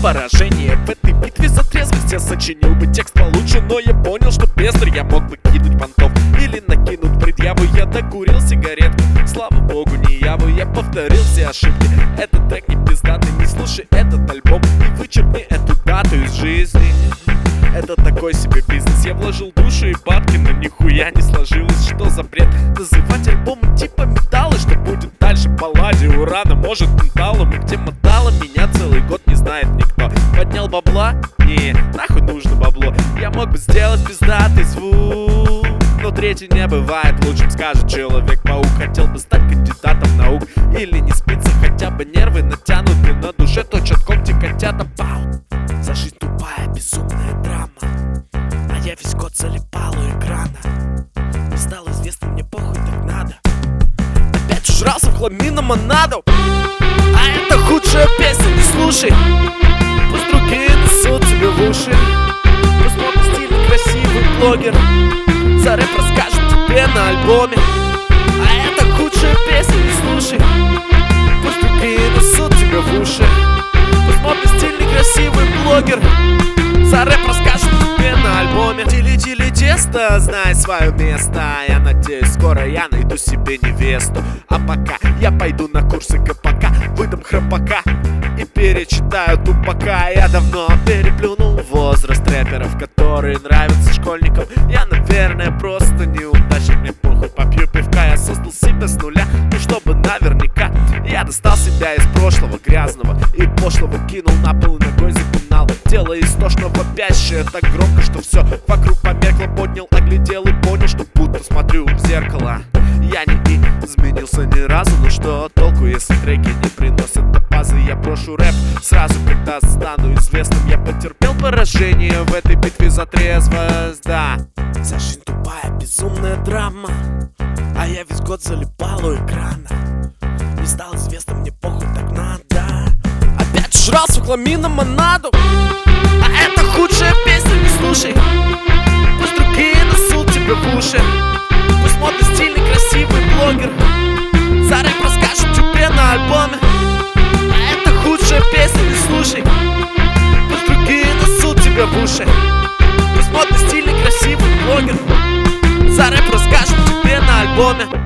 поражение в этой битве за трезвость. Я сочинил бы текст получше, но я понял, что бездарь. Я мог бы кинуть понтов или накинуть предъяву. Я докурил сигаретку, слава богу, не яву. Я повторил все ошибки. Этот трек не пиздатый, не слушай этот альбом и вычеркни эту дату из жизни. Это такой себе бизнес. Я вложил душу и бабки, но нихуя не сложилось. Что за бред? Называть альбомы типа металла. Что будет дальше? Палладий, урана, может менталом. И где мотало, меня целый год не знает никто. Поднял бабла? Не, нахуй нужно бабло. Я мог бы сделать пиздатый звук, но третий не бывает лучшим, скажет Человек-паук. Хотел бы стать кандидатом наук или не спится, хотя бы нервы натянуты, на душе точат когти котята. Пау! За жизнь тупая, безумная драма, а я весь год залипал у экрана. Не стало известно, мне похуй, так надо. Опять ужрался в хламину монаду, а это худшая песня, не слушай. Пусть другие несут тебе в уши. Пусть мой стильный, красивый блогер за рэп расскажет тебе на альбоме, а это худшая песня, не слушай. Пусть другие несут тебе в уши. Пусть мой стильный, красивый блогер за рэп расскажет тебе на альбоме. Тили-тили тесто, знай свое место. Я надеюсь, скоро я найду себе невесту. А пока я пойду на курсы КПК, выдам храпака и перечитаю тупака. Я давно переплюнул возраст рэперов, которые нравятся школьникам. Я, наверное, просто неудачник, мне похуй, попью пивка. Я создал себя с нуля, ну чтобы наверняка. Я достал себя из прошлого грязного и пошлого, кинул на пол и ногой запинал. Тело истошно вопящее так громко, что все вокруг померкло. Поднял, оглядел и понял, что будто смотрю в зеркало. Я не изменился ни разу, но что толку, если треки не приносят до базы? Я брошу рэп сразу, когда стану известным. Я потерпел поражение в этой битве за трезвость, да. Вся жизнь тупая, безумная драма, а я весь год залипал у экрана. Не стал известным, мне похуй, так надо. Опять жрался в хламину монаду, а это худшая песня, не слушай. Пусть другие несут тебе в уши. Пусть модный, стильный, красивый блогер за рэп расскажет тебе на альбоме, а это худшая песня, не слушай. Пусть другие несут тебя в уши. Пусть модный, стильный, красивый блогер за рэп расскажет тебе на альбоме.